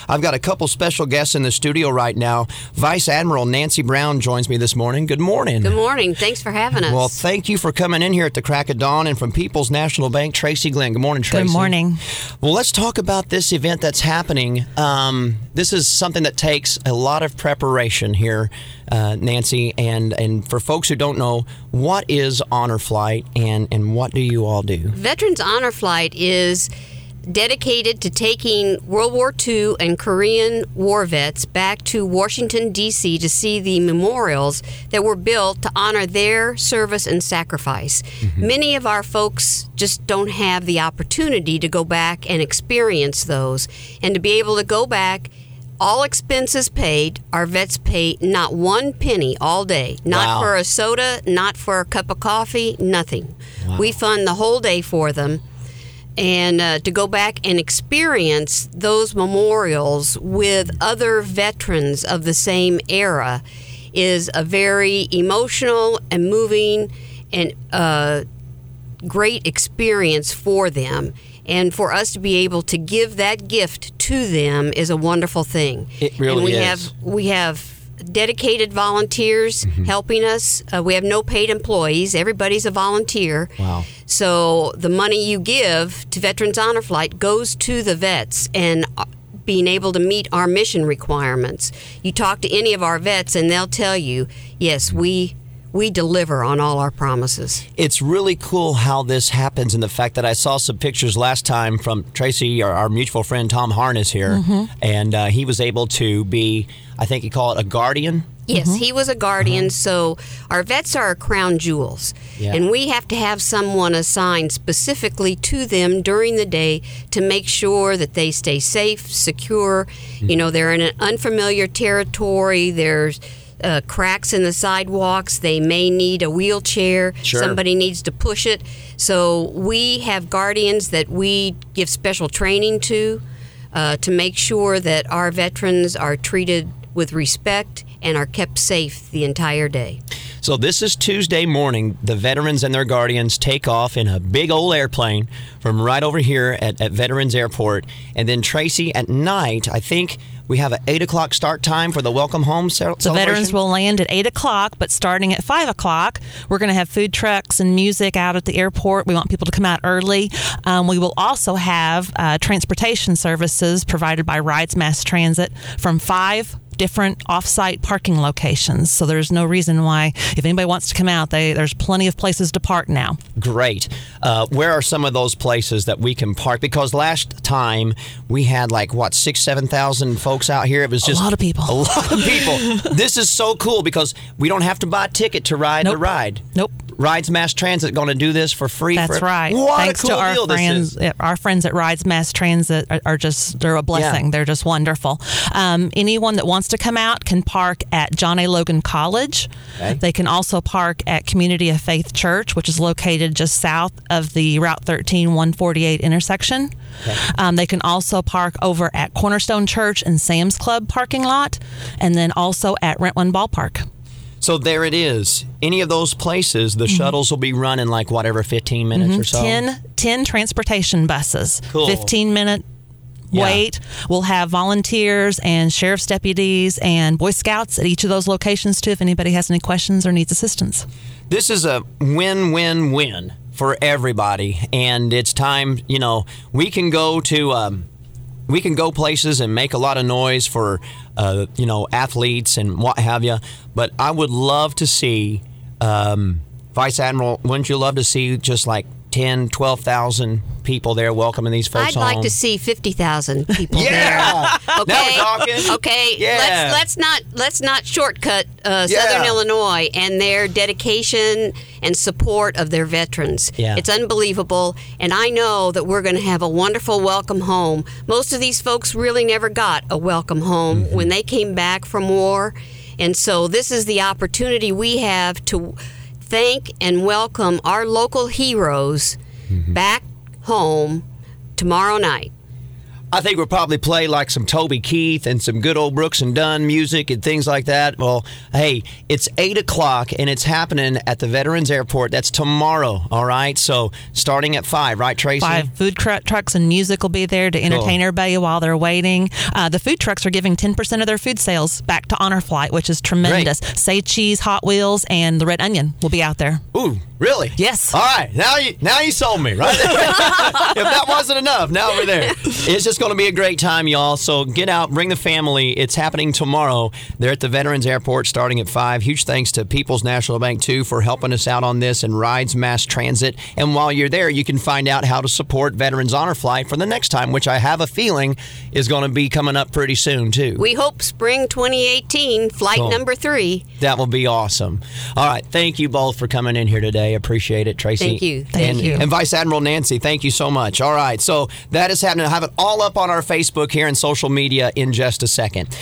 I've got a couple special guests in the studio right now. Vice Admiral Nancy Brown joins me this morning. Good morning. Good morning. Thanks for having us. Well, thank you for coming in here at the crack of dawn. And from People's National Bank, Tracy Glenn. Good morning, Tracy. Good morning. Well, let's talk about this event that's happening. This is something that takes a lot of preparation here, Nancy. And for folks who don't know, what is Honor Flight and what do you all do? Veterans Honor Flight is dedicated to taking World War II and Korean War vets back to Washington, D.C. to see the memorials that were built to honor their service and sacrifice. Mm-hmm. Many of our folks just don't have the opportunity to go back and experience those. And to be able to go back, all expenses paid, our vets pay not one penny all day. Not for a soda, not for a cup of coffee, nothing. Wow. We fund the whole day for them. And to go back and experience those memorials with other veterans of the same era is a very emotional and moving and great experience for them. And for us to be able to give that gift to them is a wonderful thing. It really is. We have dedicated volunteers helping us. We have no paid employees. Everybody's a volunteer. Wow. So the money you give to Veterans Honor Flight goes to the vets and being able to meet our mission requirements. You talk to any of our vets and they'll tell you, yes, we deliver on all our promises. It's really cool how this happens, and the fact that I saw some pictures last time from Tracy, our mutual friend Tom Harness here, and he was able to be, I think you call it a guardian? Yes, he was a guardian, so our vets are our crown jewels, and we have to have someone assigned specifically to them during the day to make sure that they stay safe, secure. You know, they're in an unfamiliar territory, there's cracks in the sidewalks, they may need a wheelchair, somebody needs to push it. So we have guardians that we give special training to make sure that our veterans are treated with respect and are kept safe the entire day. So this is Tuesday morning. The veterans and their guardians take off in a big old airplane from right over here at Veterans Airport. And then Tracy, at night, I think we have an 8 o'clock start time for the welcome home celebration. The veterans will land at 8 o'clock, but starting at 5 o'clock, we're going to have food trucks and music out at the airport. We want people to come out early. We will also have transportation services provided by Rides Mass Transit from 5 different off-site parking locations. So there's no reason why, if anybody wants to come out, there's plenty of places to park now. Great. Where are some of those places that we can park? Because last time we had 6,000-7,000 folks out here. It was just a lot of people. This is so cool because we don't have to buy a ticket to ride the ride. Nope. Rides Mass Transit going to do this for free. That's right. What Thanks a cool to our deal friends. this is. Our friends at Rides Mass Transit they're a blessing. Yeah. They're just wonderful. Anyone that wants to come out can park at John A. Logan College. Okay. They can also park at Community of Faith Church, which is located just south of the Route 13 148 intersection. Okay. They can also park over at Cornerstone Church and Sam's Club parking lot, and then also at Rentland Ballpark. So there it is. Any of those places, the shuttles will be running every 15 minutes or so? 10 transportation buses. Cool. 15-minute wait. We'll have volunteers and sheriff's deputies and Boy Scouts at each of those locations, too, if anybody has any questions or needs assistance. This is a win-win-win for everybody. And it's time, we can go to... We can go places and make a lot of noise for, athletes and what have you. But I would love to see, Vice Admiral, wouldn't you love to see just 10, 12,000 people there welcoming these folks home? I'd like to see 50,000 people there. Okay. Now we're talking. Okay. Yeah. Let's not shortcut Southern Illinois and their dedication and support of their veterans. Yeah. It's unbelievable, and I know that we're going to have a wonderful welcome home. Most of these folks really never got a welcome home when they came back from war, and so this is the opportunity we have to thank and welcome our local heroes back home tomorrow night. I think we'll probably play like some Toby Keith and some good old Brooks and Dunn music and things like that. Well, hey, it's 8 o'clock and it's happening at the Veterans Airport. That's tomorrow, all right? So starting at 5, right, Tracy? 5 food trucks and music will be there to entertain everybody while they're waiting. The food trucks are giving 10% of their food sales back to Honor Flight, which is tremendous. Great. Say Cheese, Hot Wheels, and the Red Onion will be out there. Ooh, really? Yes. All right, now you sold me, right? If that wasn't enough, now we're there. It's just going to be a great time, y'all. So get out, bring the family. It's happening tomorrow. They're at the Veterans Airport starting at 5. Huge thanks to People's National Bank, too, for helping us out on this, and Rides Mass Transit. And while you're there, you can find out how to support Veterans Honor Flight for the next time, which I have a feeling is going to be coming up pretty soon, too. We hope spring 2018, flight number 3. That will be awesome. All right. Thank you both for coming in here today. Appreciate it, Tracy. Thank you. Thank you. And Vice Admiral Nancy, thank you so much. All right. So that is happening. I'll have it all up on our Facebook here and social media in just a second.